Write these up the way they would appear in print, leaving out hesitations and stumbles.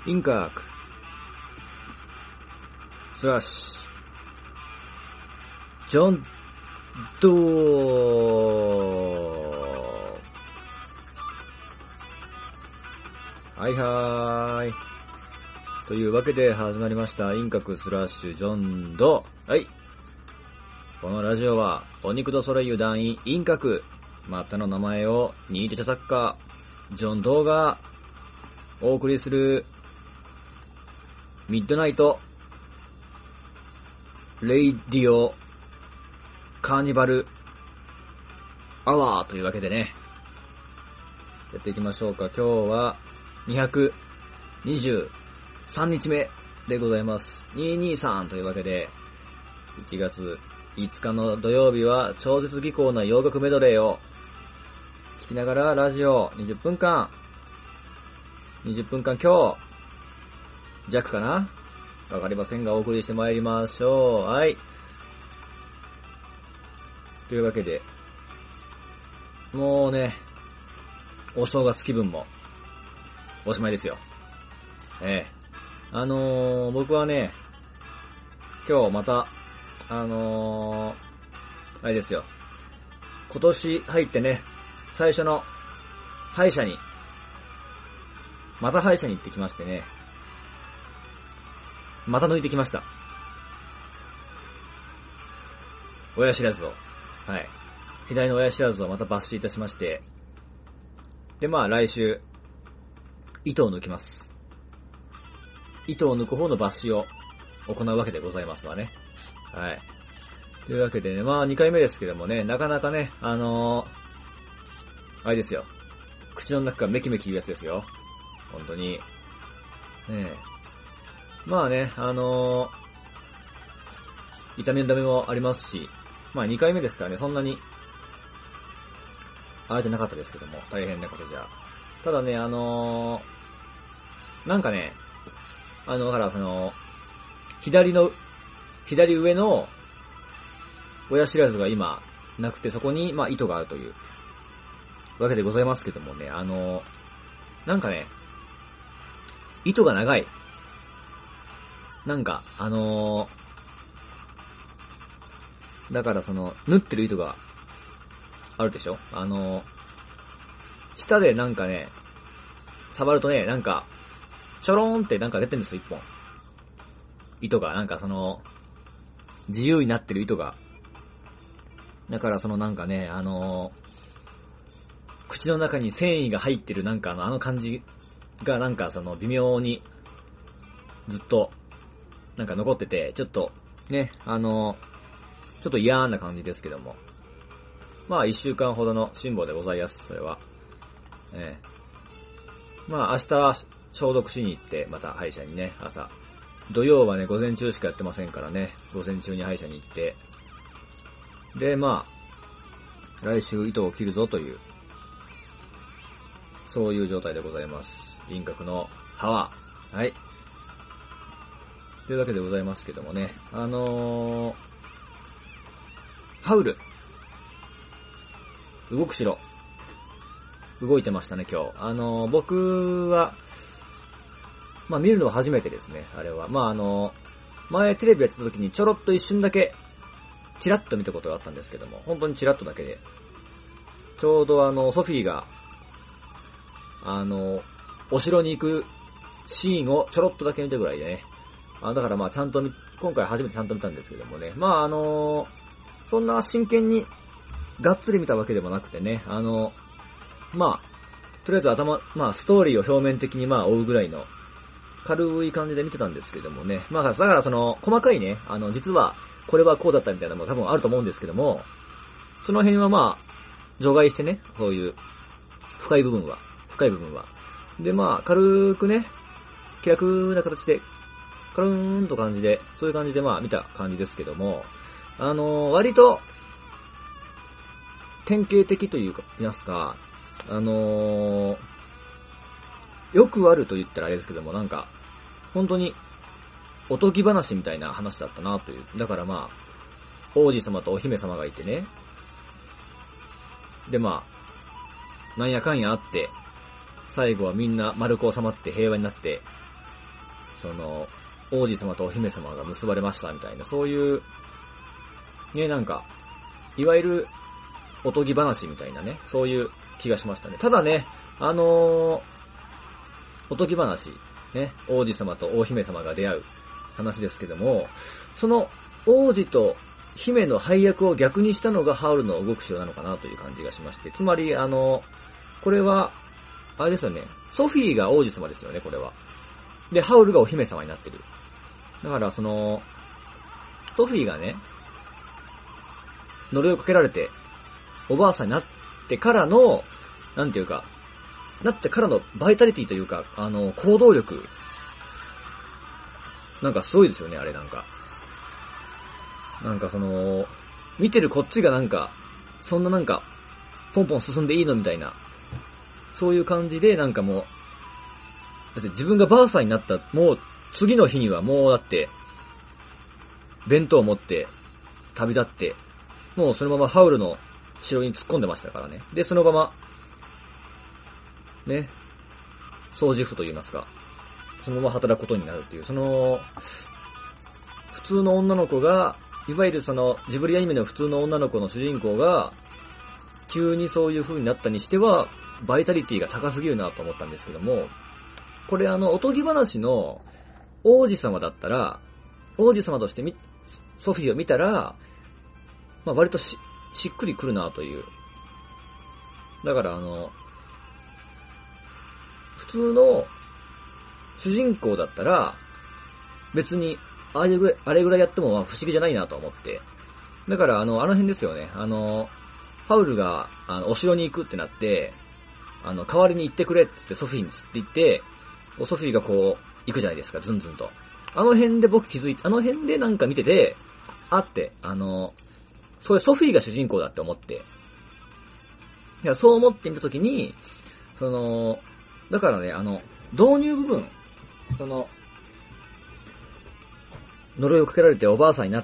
インカークスラッシュジョンドー。はいはーい。というわけで始まりましたインカクスラッシュジョンド。はい。このラジオはお肉とソレイユ団員インカク、またの名前をニート著作家ジョンドーがお送りするミッドナイトレイディオカーニバルアワーというわけでね、やっていきましょうか。今日は223日目でございます。223というわけで、1月5日の土曜日は超絶技巧な洋楽メドレーを聞きながらラジオ20分間今日弱かなわかりませんがお送りしてまいりましょう。はい。というわけで、もうね、お正月気分もおしまいですよ。僕はね、今日また、あれですよ。今年入ってね、最初の歯医者に行ってきましてね、また抜いてきました。親知らずを。はい。左の親知らずをまた抜歯いたしまして、で、来週、糸を抜きます。糸を抜く方の抜歯を行うわけでございますわね。はい。というわけでね、2回目ですけどもね、なかなかね、あれですよ。口の中がメキメキ言うやつですよ。本当に。ねえ。痛みのダメもありますし、2回目ですからね、そんなに、あれじゃなかったですけども、大変なことじゃ。ただね、なんかね、だから左上の親知らずが今なくて、そこに、糸があるというわけでございますけどもね、なんかね、糸が長い。なんか、だから縫ってる糸があるでしょ？下でなんかね、触るとね、なんか、ちょろーんってなんか出てるんですよ、一本。糸が、なんか自由になってる糸が。だからなんかね、口の中に繊維が入ってるなんか感じがなんか微妙にずっとなんか残ってて、ちょっとね、ちょっと嫌な感じですけども。1週間ほどの辛抱でございます、それは。明日消毒しに行って、また歯医者にね、朝。土曜はね、午前中しかやってませんからね、午前中に歯医者に行って、で、来週糸を切るぞという、そういう状態でございます。輪郭の歯は。はい。というわけでございますけどもね、ハウル。動く城。動いてましたね、今日。僕は、見るのは初めてですね、あれは。前テレビやってた時にちょろっと一瞬だけ、チラッと見たことがあったんですけども、本当にチラッとだけで、ちょうどソフィーが、お城に行くシーンをちょろっとだけ見たぐらいでね。だからちゃんと今回初めてちゃんと見たんですけどもね。そんな真剣に、がっつり見たわけでもなくてね。とりあえずストーリーを表面的に追うぐらいの、軽い感じで見てたんですけどもね。だから細かいね、実は、これはこうだったみたいなのも多分あると思うんですけども、その辺は除外してね、そういう、深い部分は。で、軽くね、気楽な形で、カルーンと感じで、そういう感じで見た感じですけども、割と、典型的というか、言いますか、よくあると言ったらあれですけども、なんか、本当に、おとぎ話みたいな話だったなという。だから王子様とお姫様がいてね。でなんやかんやあって、最後はみんな丸く収まって平和になって、 その、王子様とお姫様が結ばれましたみたいな、そういう、ね、なんか、いわゆる、おとぎ話みたいなね、そういう気がしましたね。ただね、おとぎ話、ね、王子様と大姫様が出会う話ですけども、その王子と姫の配役を逆にしたのがハウルの動く城なのかなという感じがしまして、つまり、これは、あれですよね、ソフィーが王子様ですよね、これは。で、ハウルがお姫様になってる。だから、ソフィーがね、呪いをかけられて、おばあさんになってからの、なんていうか、なってからのバイタリティというか、行動力。なんかすごいですよね、あれなんか。なんか見てるこっちがなんか、そんななんか、ポンポン進んでいいのみたいな。そういう感じで、なんかもう、だって自分がばあさんになった、もう次の日にはもうだって、弁当を持って旅立って、もうそのままハウルの城に突っ込んでましたからね。で、そのまま、ね、掃除婦と言いますか、そのまま働くことになるっていう、普通の女の子が、いわゆるジブリアニメの普通の女の子の主人公が、急にそういう風になったにしては、バイタリティが高すぎるなと思ったんですけども、これおとぎ話の王子様だったら、王子様としてソフィーを見たら、まあ割としっくりくるなという。だから普通の主人公だったら、別にあれぐらいやっても不思議じゃないなと思って。だからあの辺ですよね。ハウルがお城に行くってなって、代わりに行ってくれって言ってソフィーに言って、ソフィーがこう行くじゃないですか、ずんずんと。あの辺で僕気づいて、あの辺でなんか見てて、それソフィーが主人公だって思って。いや、そう思ってみたときに、だからね、導入部分、呪いをかけられておばあさんになって、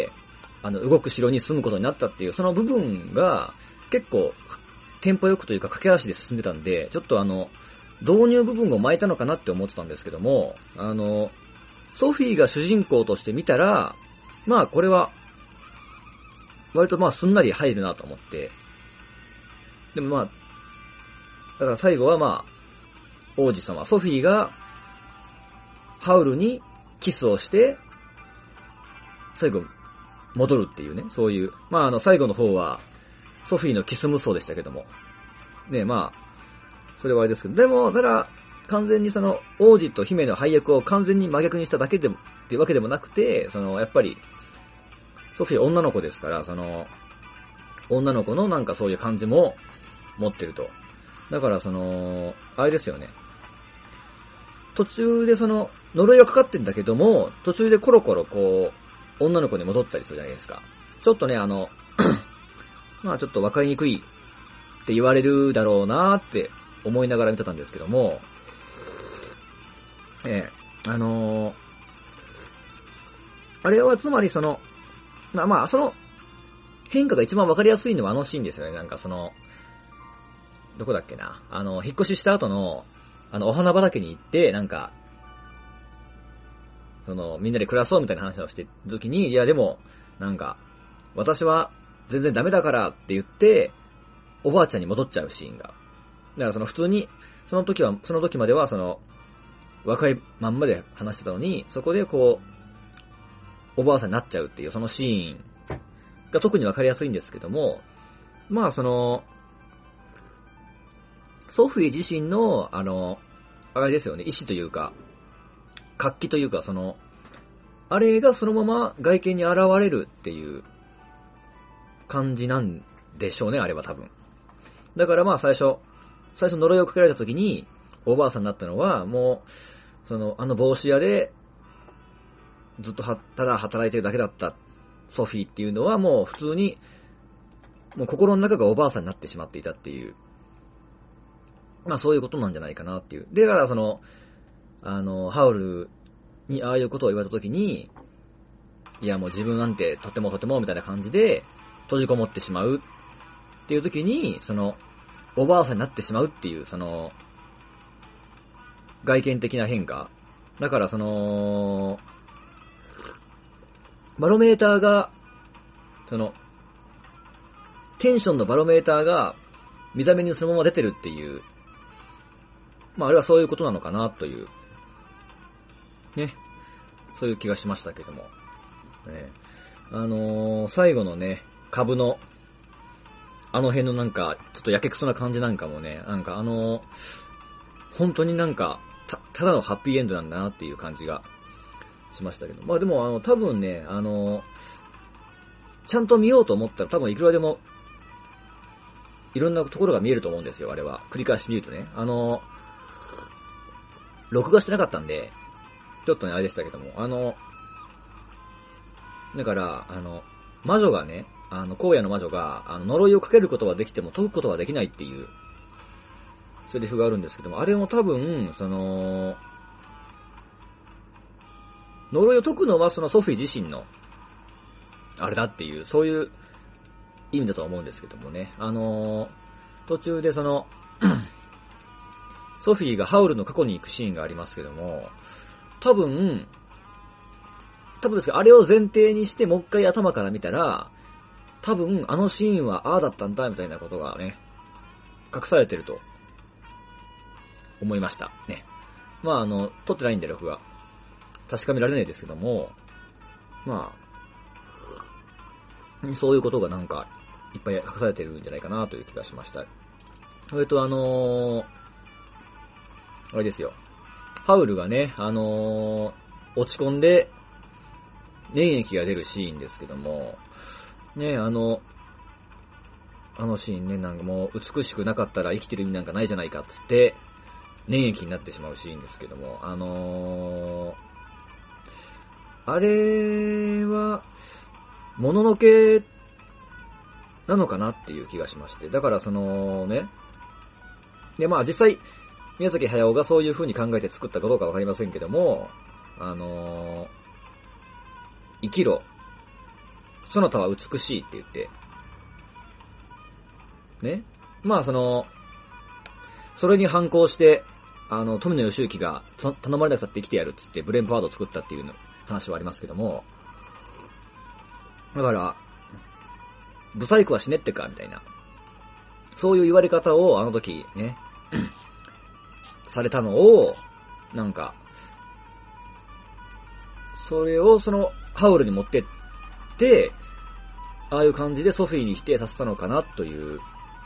動く城に住むことになったっていう、その部分が、結構、テンポよくというか駆け足で進んでたんで、ちょっと導入部分を巻いたのかなって思ってたんですけども、ソフィーが主人公として見たら、まあこれは、割とまあすんなり入るなと思って、でもまあ、だから最後はまあ、王子様、ソフィーが、ハウルにキスをして、最後、戻るっていうね、そういう、まあ最後の方は、ソフィーのキス無双でしたけども、ね、まあ、それはあれですけど、でも、ただ、完全に王子と姫の配役を完全に真逆にしただけでも、っていうわけでもなくて、やっぱり、ソフィーは女の子ですから、女の子のなんかそういう感じも持ってると。だからあれですよね。途中で呪いがかかってんだけども、途中でコロコロこう、女の子に戻ったりするじゃないですか。ちょっとね、まあちょっとわかりにくいって言われるだろうなーって思いながら見てたんですけども、あれはつまりまあ変化が一番わかりやすいのはシーンですよね。なんかどこだっけな。引っ越しした後の、お花畑に行って、なんか、みんなで暮らそうみたいな話をしてる時に、いやでも、なんか、私は全然ダメだからって言って、おばあちゃんに戻っちゃうシーンが。だから普通に、その時までは若いまんまで話してたのに、そこでこう、おばあさんになっちゃうっていうそのシーンが特にわかりやすいんですけども、まあソフィー自身の、あれですよね、意志というか、活気というか、あれがそのまま外見に現れるっていう感じなんでしょうね、あれは多分。だからまあ最初呪いをかけられた時に、おばあさんになったのは、もう、帽子屋で、ずっとただ働いてるだけだったソフィーっていうのはもう普通に、もう心の中がおばあさんになってしまっていたっていう、まあそういうことなんじゃないかなっていう。で、だからハウルにああいうことを言われたときに、いやもう自分なんてとてもみたいな感じで閉じこもってしまうっていうときに、おばあさんになってしまうっていう、外見的な変化だからバロメーターが、テンションのバロメーターが、見た目にそのまま出てるっていう、あれはそういうことなのかな、という、ね、そういう気がしましたけども。最後のね、株の、辺のちょっとやけくそな感じなんかもね、本当にただのハッピーエンドなんだなっていう感じがしましたけど。でも多分ね、ちゃんと見ようと思ったら多分いくらでも、いろんなところが見えると思うんですよ、あれは。繰り返し見るとね。録画してなかったんで、ちょっとね、あれでしたけども、だから、魔女がね、荒野の魔女が、呪いをかけることはできても解くことはできないっていう、セリフがあるんですけども、あれも多分、呪いを解くのはソフィー自身の、あれだっていう、そういう意味だと思うんですけどもね。途中でソフィーがハウルの過去に行くシーンがありますけども、多分ですけど、あれを前提にしてもう一回頭から見たら、多分あのシーンはああだったんだみたいなことがね、隠されてると思いましたね。撮ってないんで録画確かめられないですけども、そういうことがいっぱい隠されてるんじゃないかなという気がしました。あれですよ。ハウルがね、落ち込んで、粘液が出るシーンですけども、ね、あのシーンね、もう美しくなかったら生きてる意味なんかないじゃないかっつって、粘液になってしまうシーンですけども、あれは、もののけなのかなっていう気がしまして、だからね、で、実際、宮崎駿がそういう風に考えて作ったかどうかわかりませんけども、生きろ。そなたは美しいって言って、ね。それに反抗して、富野義行が頼まれなくたって生きてやるって言ってブレンパワードを作ったっていう話はありますけども、だから、ブサイクは死ねってかみたいな。そういう言われ方をあの時ね、されたのを、それをハウルに持ってって、ああいう感じでソフィーに否定させたのかなという、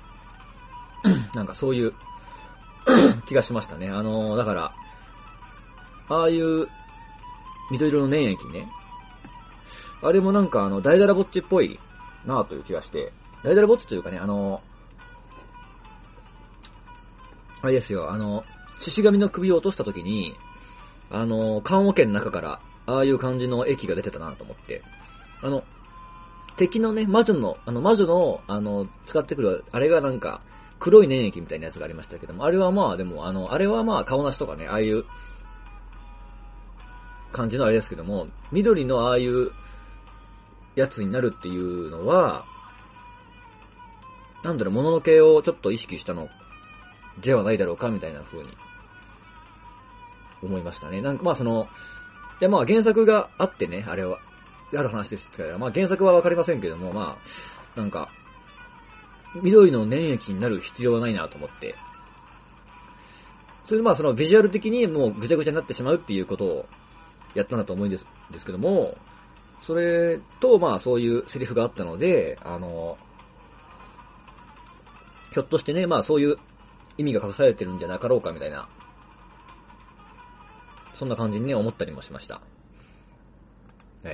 そういう気がしましたね。だから、ああいう緑色の粘液ね、あれもダイダラボッチっぽいなという気がして、ダイダラボッチというかね、あれですよ、獅子神の首を落とした時に、棺桶の中から、ああいう感じの液が出てたなと思って、敵のね、魔女の、使ってくる、あれが黒い粘液みたいなやつがありましたけども、あれはでも、あれは顔なしとかね、ああいう感じのあれですけども、緑のああいうやつになるっていうのは、もののけをちょっと意識したのではないだろうか、みたいな風に思いましたね。原作があってね、あれは、ある話ですから、原作はわかりませんけども、緑の粘液になる必要はないなと思って、それでビジュアル的にもうぐちゃぐちゃになってしまうっていうことをやったんだと思うんですけども、それとそういうセリフがあったので、ひょっとしてね、そういう意味が隠されてるんじゃなかろうかみたいな、そんな感じにね、思ったりもしました。はい。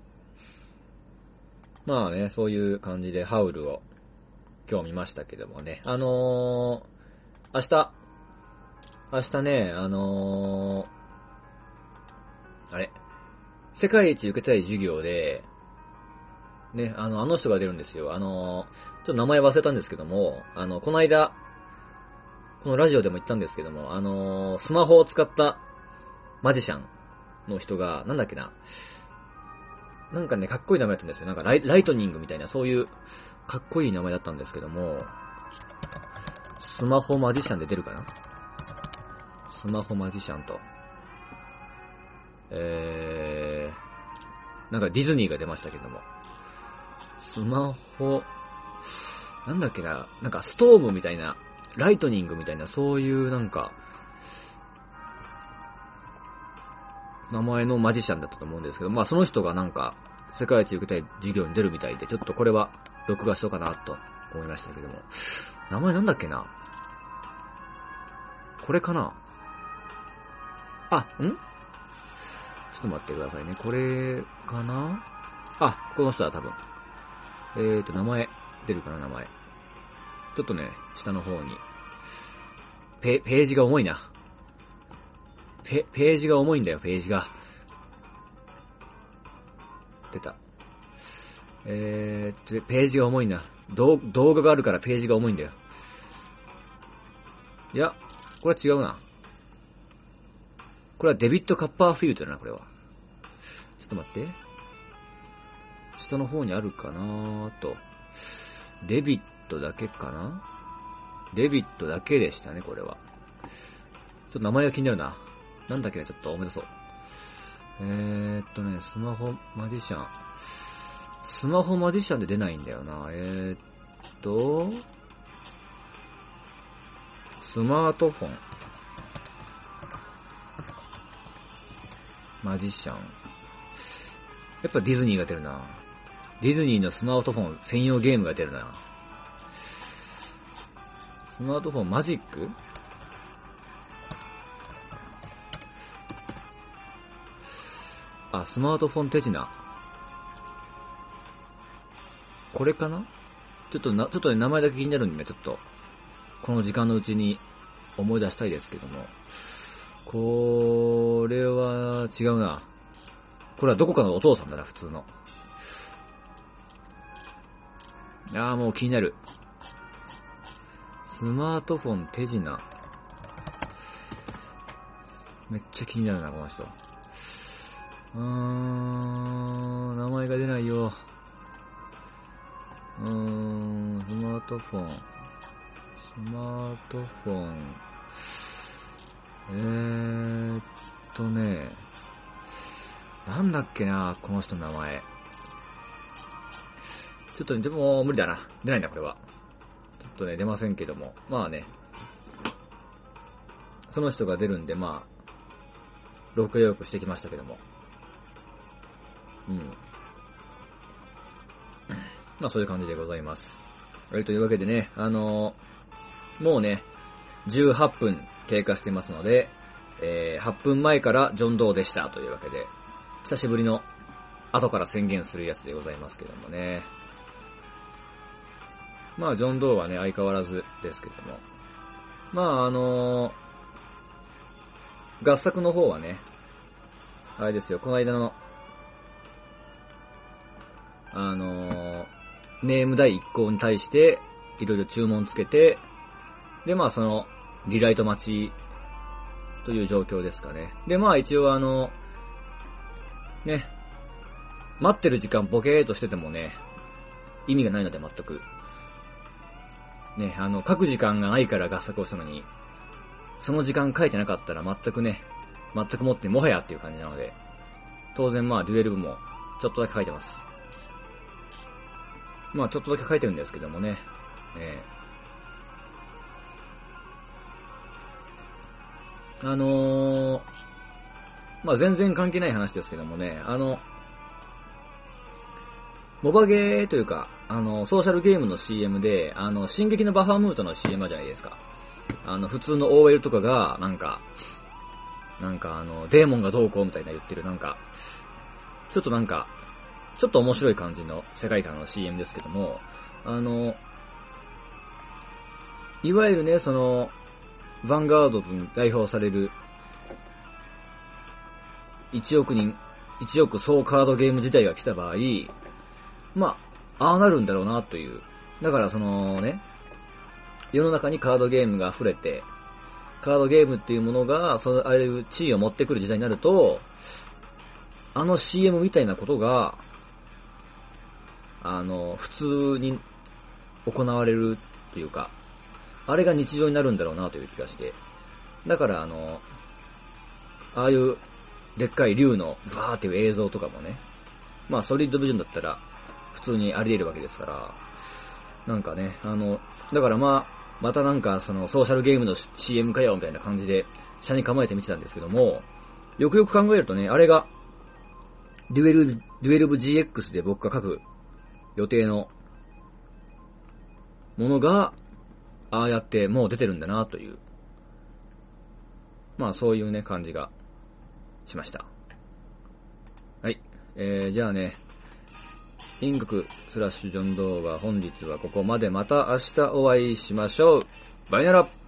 そういう感じでハウルを今日見ましたけどもね。明日ね、あれ、世界一受けたい授業で、ね、あの人が出るんですよ。ちょっと名前忘れたんですけども、この間、このラジオでも言ったんですけども、スマホを使ったマジシャンの人が、なんだっけな、かっこいい名前だったんですよ。ライトニングみたいな、そういうかっこいい名前だったんですけども、スマホマジシャンで出るかな？スマホマジシャンと。 なんかディズニーが出ましたけども。スマホ、なんだっけな、なんかストームみたいな、ライトニングみたいな、そういうなんか、名前のマジシャンだったと思うんですけど、まあその人がなんか、世界一受けたい授業に出るみたいで、ちょっとこれは録画しようかなと思いましたけども。名前なんだっけな、これかなあ、ちょっと待ってくださいね。これかなあ、この人は多分。名前、出るかな名前。ちょっとね、下の方に。ページが重いな。ページが重いんだよ、ページが。出た。ページが重いな。動画があるからページが重いんだよ。いや、これは違うな。これはデビッド・カッパーフィールドだな、これは。ちょっと待って。下の方にあるかなーと。デビッドだけかな？デビッドだけでしたね、これは。ちょっと名前が気になるな。なんだっけね、ちょっと思い出そう。スマホマジシャン。スマホマジシャンで出ないんだよな。スマートフォン。マジシャン。やっぱディズニーが出るな。ディズニーのスマートフォン専用ゲームが出るな。スマートフォンマジック？あ、スマートフォン手品。これかな？ちょっとね、名前だけ気になるんでね、ちょっと、この時間のうちに思い出したいですけども。これは違うな。これはどこかのお父さんだな、普通の。もう気になる。スマートフォン手品。めっちゃ気になるな、この人。名前が出ないよ。スマートフォン。スマートフォン。なんだっけな、この人の名前。ちょっとね、でも無理だな。出ないんだ、これは。ちょっとね、出ませんけども。まあね。その人が出るんで、まあ、録画予約してきましたけども。まあそういう感じでございます。というわけでね、もうね、18分経過してますので、8分前からジョン・ドーでしたというわけで、久しぶりの後から宣言するやつでございますけどもね。まあジョン・ドーはね、相変わらずですけども。まあ合作の方はね、あれですよ、この間の、ネーム第1項に対して、いろいろ注文つけて、で、まあその、リライト待ち、という状況ですかね。で、まあ一応ね、待ってる時間ボケーっとしててもね、意味がないので全く。ね、書く時間がないから合作をしたのに、その時間書いてなかったら全くもってもはやっていう感じなので、当然まあデュエル部もちょっとだけ書いてます。まあちょっとだけ書いてるんですけどもね、まあ全然関係ない話ですけどもね、モバゲーというか、ソーシャルゲームの CM で、進撃のバファムートの CM じゃないですか。普通の OL とかが、なんかデーモンがどうこうみたいな言ってる、ちょっと面白い感じの世界観の CM ですけども、いわゆるね、その、ヴァンガードに代表される、1億総カードゲーム自体が来た場合、まあ、ああなるんだろうなという。だからそのね、世の中にカードゲームが溢れて、カードゲームっていうものが、ああいう地位を持ってくる時代になると、CM みたいなことが、普通に行われるっていうか、あれが日常になるんだろうなという気がして。だからああいうでっかい竜のザーっていう映像とかもね、まあソリッドビジョンだったら普通にあり得るわけですから、なんかね、だからまたなんかそのソーシャルゲームの CM かよみたいな感じで、車に構えて見てたんですけども、よくよく考えるとね、あれが、デュエルブ GX で僕が書く予定のものが、ああやってもう出てるんだなという、まあそういうね、感じがしました。はい。じゃあね、インククスラッシュジョン動画、本日はここまで。また明日お会いしましょう。バイナラ。